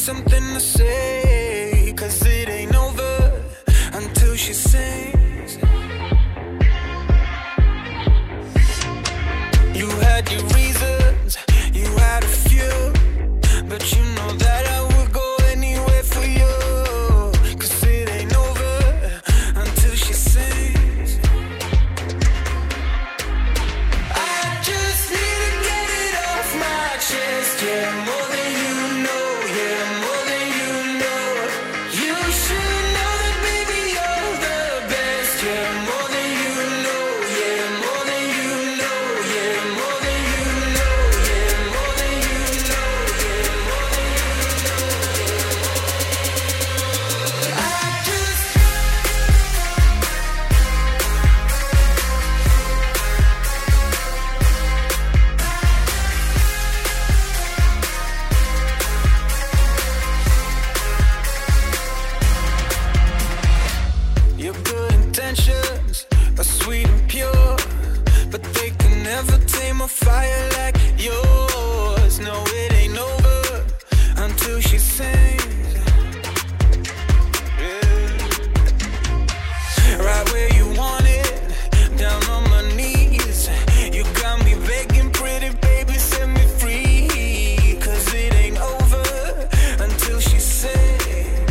something to say, 'cause it ain't over until she sings. You had your reasons, you had a few, but you know that I would go anywhere for you, 'cause it ain't over until she sings. I just need to get it off my chest, yeah, more than you know, yeah, more than you know. You should know that, baby, you're the best, yeah, more than you know, yeah, more than you know, yeah, more than you know, yeah, more than you know, yeah, more than you know, yeah. I just Your good intentions are sweet and pure, but they can never tame a fire like yours. No, it ain't over until she sings. Yeah. Right where you want it, down on my knees. You got me begging, pretty baby, set me free, 'cause it ain't over until she sings.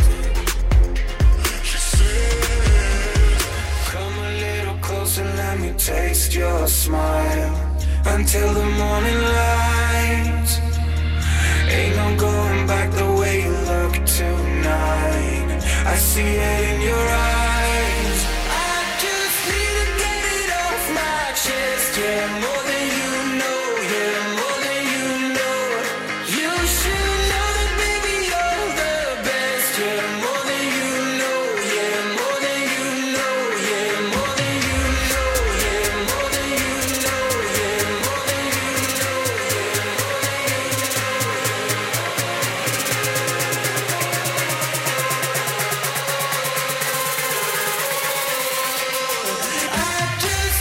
Come a little closer, let me taste your smile until the morning light. Ain't no going back the way you look tonight. I see it in your eyes. I just need to get it off my chest, yeah, more than you know, yeah, more than you know. You should know that, baby, you're the best, yeah, more than you know, yeah, more than you know, yeah, more than you know, yeah, more than you know, yeah, more than you know, yeah, more than you I just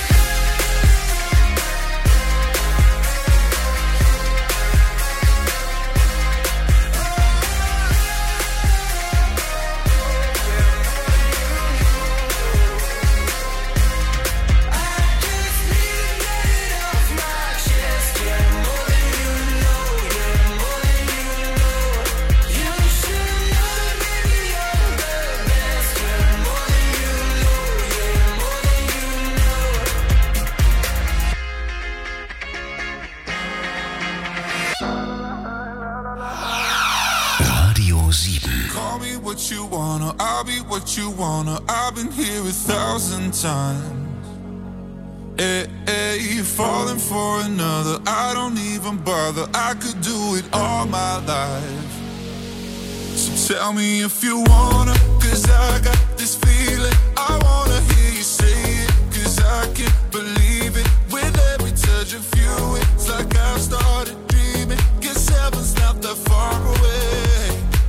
Radio 7. Call me what you wanna, I'll be what you wanna. I've been here 1,000 times. Hey, hey, falling for another, I don't even bother. I could do it all my life. So tell me if you wanna, 'cause I got this feeling. I wanna hear you say it, 'cause I can't believe it. With every touch of you, it's like I've started dreaming. 'Cause heaven's not that far away.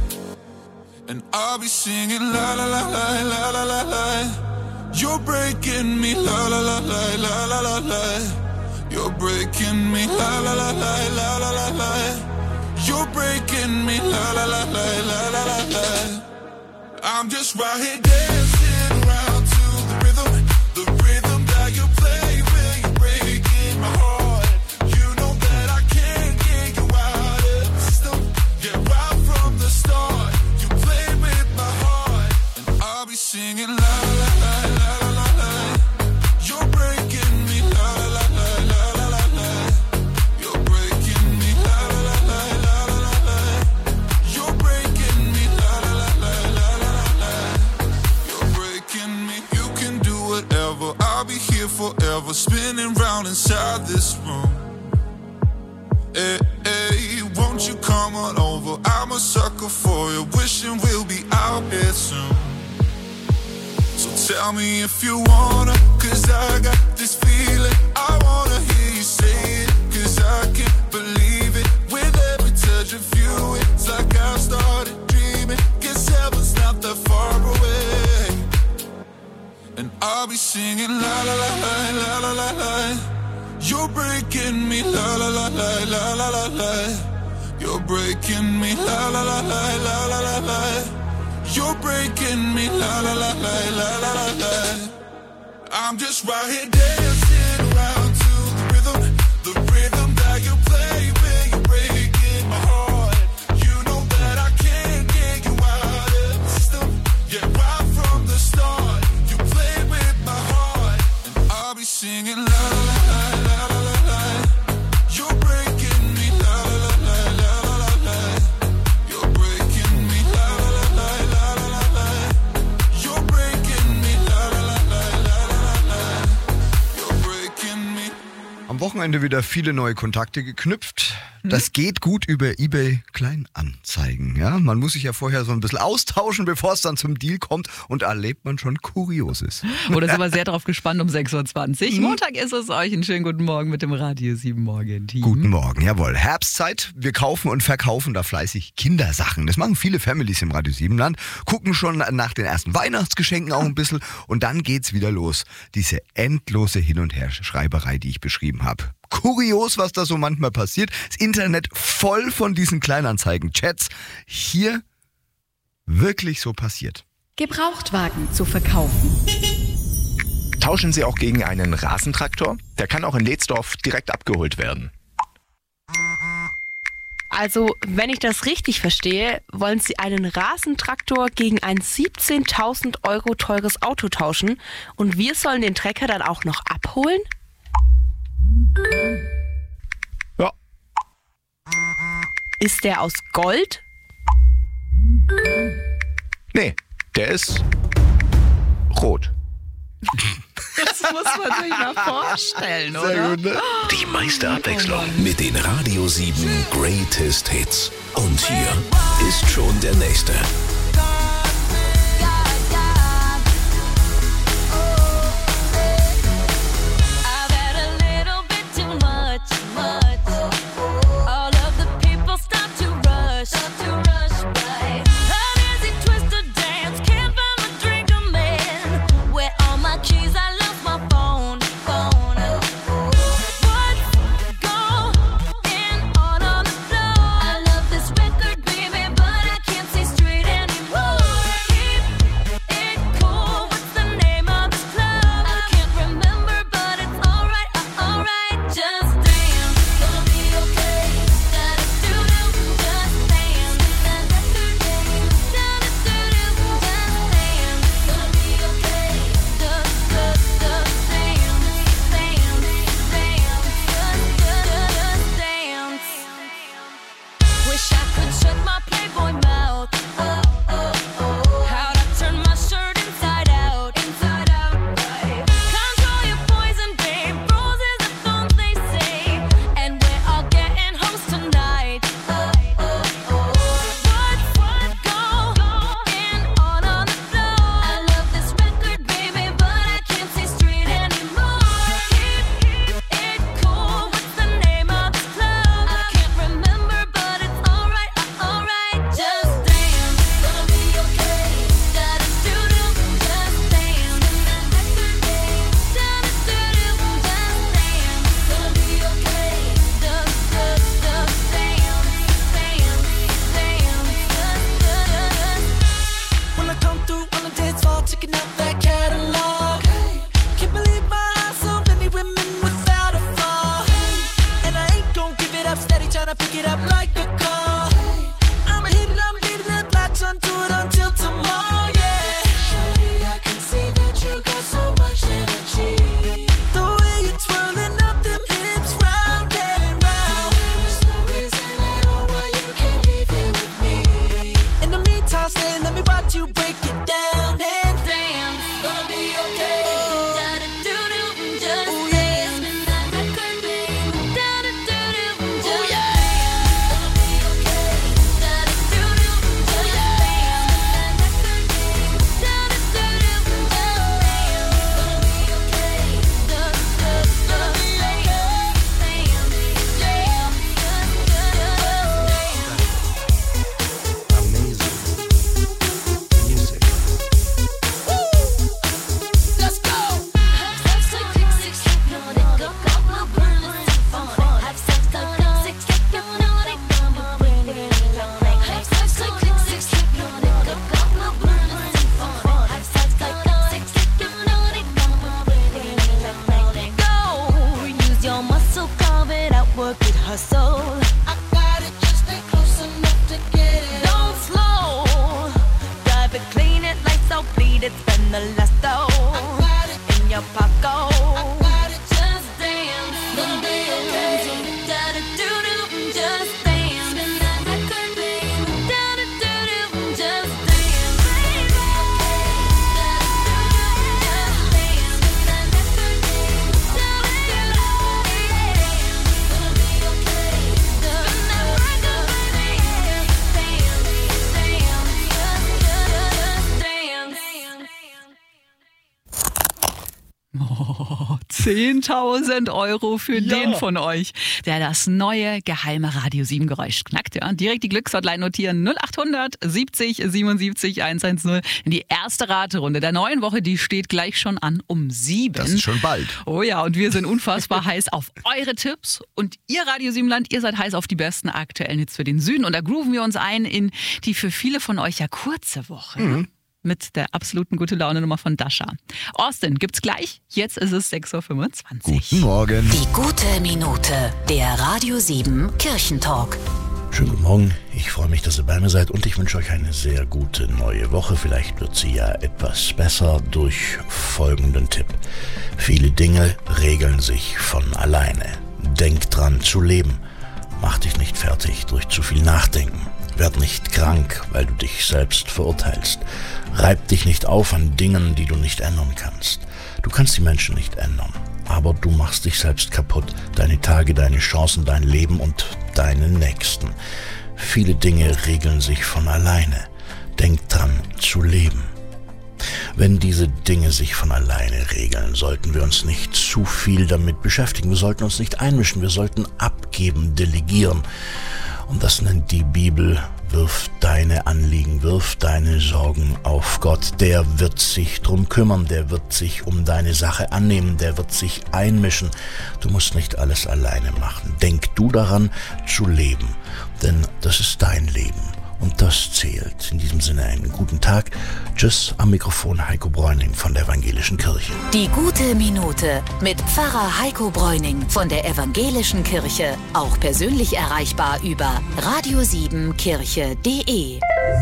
And I'll be singing la la la la la la la la. You're breaking me la la la la la la la la. You're breaking me la la la la la la la la. You're breaking me la la la la la la la la. I'm just right here dancing around to the rhythm that you play when you're breaking my heart. You know that I can't get you out of the system. Yeah, right from the start, you played with my heart, and I'll be singing la la la la la la la. You're breaking me la la la la la la la. You're breaking me la la la la la la la la. You're breaking me la la la la la la la la. You're breaking me. You can do whatever, I'll be here forever, spinning round inside this room. Hey, hey, won't you come on over? I'm a sucker for you, wishing we'll be out here soon. So tell me if you wanna, 'cause I got this feeling. I wanna hear you say it, 'cause I can't believe it. With every touch of you, it's like I've started dreaming. 'Cause heaven's not that far away. And I'll be singing la la la la la la la la. You're breaking me la la la la la la la la. You're breaking me la la la la la You're breaking me, la la la la la la la la. I'm just right here dancing around to the rhythm that you play when you're breaking my heart. You know that I can't get you out of the system. Yeah, right from the start, you play with my heart, and I'll be singing la la la la la la la. You're breaking me, la la la la la la la. You're breaking me, la la la la la la la. You're breaking me, la la la la la la la. You're breaking me. Am Wochenende wieder viele neue Kontakte geknüpft. Das geht gut über eBay Kleinanzeigen. Ja? Man muss sich ja vorher so ein bisschen austauschen, bevor es dann zum Deal kommt. Und da erlebt man schon Kurioses. Oder sind wir sehr drauf gespannt um 6.20 Uhr. Montag ist es euch. Einen schönen guten Morgen mit dem Radio 7 Morgen-Team. Guten Morgen, jawohl. Herbstzeit. Wir kaufen und verkaufen da fleißig Kindersachen. Das machen viele Families im Radio 7 Land. Gucken schon nach den ersten Weihnachtsgeschenken auch ein bisschen. Und dann geht's wieder los. Diese endlose Hin- und Herschreiberei, die ich beschrieben habe. Kurios, was da so manchmal passiert. Das Internet voll von diesen Kleinanzeigen-Chats. Hier wirklich so passiert. Gebrauchtwagen zu verkaufen. Tauschen Sie auch gegen einen Rasentraktor? Der kann auch in Lehtsdorf direkt abgeholt werden. Also, wenn ich das richtig verstehe, wollen Sie einen Rasentraktor gegen ein 17.000 Euro teures Auto tauschen und wir sollen den Trecker dann auch noch abholen? Ja. Ist der aus Gold? Nee, der ist rot. Das muss man sich mal vorstellen, oder? Sehr gut, ne? Die meiste Abwechslung mit den Radio 7 Greatest Hits. Und hier ist schon der nächste. Straight the last dough in your pocket. Just dance, gonna be okay. Da-da-do-do, just dance. Spin that record, baby. Da-da-do-do, just dance, baby. Da-da-do-do, just dance. Spin that record, baby. Da-da-do-do, gonna be okay. Spin that record, baby. Oh, 10.000 Euro für den von euch, der das neue geheime Radio 7 Geräusch knackt. Ja. Direkt die Glückshotline notieren 0800 70 77 110. In die erste Raterunde der neuen Woche, die steht gleich schon an um 7. Das ist schon bald. Oh ja, und wir sind unfassbar heiß auf eure Tipps. Und ihr Radio 7-Land, ihr seid heiß auf die besten aktuellen Hits für den Süden. Und da grooven wir uns ein in die für viele von euch ja kurze Woche. Mit der absoluten Gute-Laune-Nummer von Dasha. Austin gibt's gleich. Jetzt ist es 6.25 Uhr. Guten Morgen. Die gute Minute. Der Radio 7 Kirchentalk. Schönen guten Morgen. Ich freue mich, dass ihr bei mir seid und ich wünsche euch eine sehr gute neue Woche. Vielleicht wird sie ja etwas besser durch folgenden Tipp. Viele Dinge regeln sich von alleine. Denk dran zu leben. Mach dich nicht fertig durch zu viel Nachdenken. Werd nicht krank, weil du dich selbst verurteilst. Reib dich nicht auf an Dingen, die du nicht ändern kannst. Du kannst die Menschen nicht ändern, aber du machst dich selbst kaputt. Deine Tage, deine Chancen, dein Leben und deine Nächsten. Viele Dinge regeln sich von alleine. Denk dran, zu leben. Wenn diese Dinge sich von alleine regeln, sollten wir uns nicht zu viel damit beschäftigen. Wir sollten uns nicht einmischen, wir sollten abgeben, delegieren. Und das nennt die Bibel, wirf deine Anliegen, wirf deine Sorgen auf Gott. Der wird sich drum kümmern, der wird sich um deine Sache annehmen, der wird sich einmischen. Du musst nicht alles alleine machen. Denk du daran, zu leben, denn das ist dein Leben. Und das zählt. In diesem Sinne einen guten Tag. Tschüss, am Mikrofon Heiko Bräuning von der Evangelischen Kirche. Die gute Minute mit Pfarrer Heiko Bräuning von der Evangelischen Kirche. Auch persönlich erreichbar über radio7kirche.de.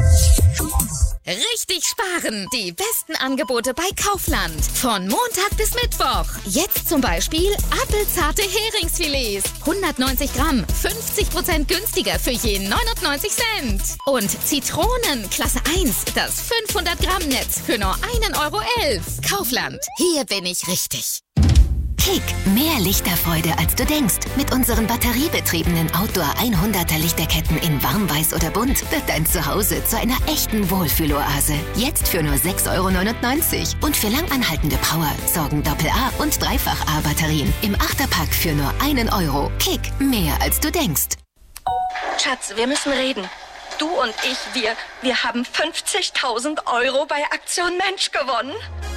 Richtig sparen! Die besten Angebote bei Kaufland. Von Montag bis Mittwoch. Jetzt zum Beispiel apfelzarte Heringsfilets. 190 Gramm, 50% günstiger für je 99 Cent. Und Zitronen, Klasse 1, das 500 Gramm Netz für nur 1,11 Euro. Kaufland, hier bin ich richtig. Kick, mehr Lichterfreude als du denkst. Mit unseren batteriebetriebenen Outdoor 100er Lichterketten in warm-weiß oder bunt wird dein Zuhause zu einer echten Wohlfühloase. Jetzt für nur 6,99 Euro. Und für langanhaltende Power sorgen Doppel-A- und Dreifach-A-Batterien im 8er-Pack für nur 1 Euro. Kick, mehr als du denkst. Schatz, wir müssen reden. Du und ich, wir haben 50.000 Euro bei Aktion Mensch gewonnen.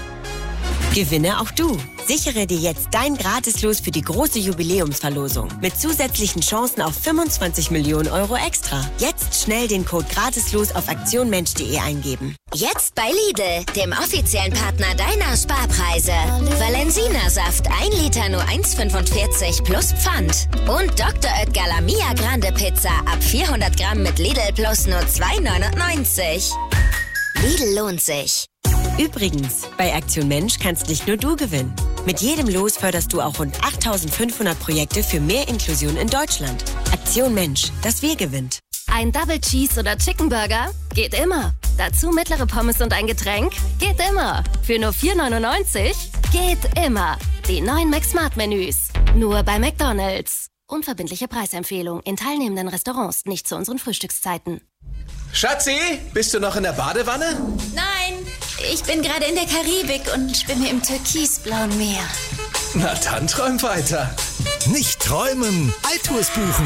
Gewinne auch du. Sichere dir jetzt dein Gratislos für die große Jubiläumsverlosung. Mit zusätzlichen Chancen auf 25 Millionen Euro extra. Jetzt schnell den Code Gratislos auf aktionmensch.de eingeben. Jetzt bei Lidl, dem offiziellen Partner deiner Sparpreise. Valensina-Saft 1 Liter nur 1,45 plus Pfand. Und Dr. Oetker Lamia Grande Pizza ab 400 Gramm mit Lidl Plus nur 2,99. Lidl lohnt sich. Übrigens, bei Aktion Mensch kannst nicht nur du gewinnen. Mit jedem Los förderst du auch rund 8.500 Projekte für mehr Inklusion in Deutschland. Aktion Mensch, das Wir gewinnt. Ein Double Cheese oder Chicken Burger? Geht immer. Dazu mittlere Pommes und ein Getränk? Geht immer. Für nur 4,99? Geht immer. Die neuen McSmart-Menüs. Nur bei McDonald's. Unverbindliche Preisempfehlung in teilnehmenden Restaurants, nicht zu unseren Frühstückszeiten. Schatzi, bist du noch in der Badewanne? Nein, ich bin gerade in der Karibik und schwimme im türkisblauen Meer. Na dann träum weiter. Nicht träumen, Altours buchen.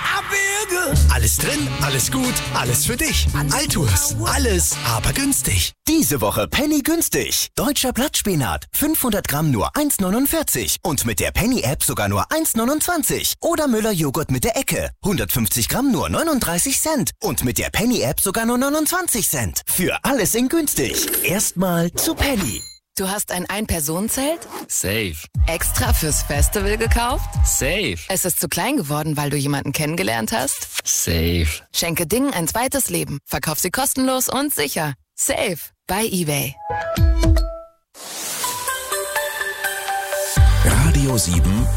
Alles drin, alles gut, alles für dich. Altours, alles, aber günstig. Diese Woche Penny günstig. Deutscher Blattspinat, 500 Gramm nur 1,49 und mit der Penny-App sogar nur 1,29. Oder Müller-Joghurt mit der Ecke, 150 Gramm nur 39 Cent und mit der Penny-App sogar nur 29 Cent. Für alles in günstig. Erstmal zu Penny. Du hast ein Ein-Personen-Zelt? Safe. Extra fürs Festival gekauft? Safe. Es ist zu klein geworden, weil du jemanden kennengelernt hast? Safe. Schenke Dingen ein zweites Leben. Verkauf sie kostenlos und sicher. Safe. Bei eBay. Radio 7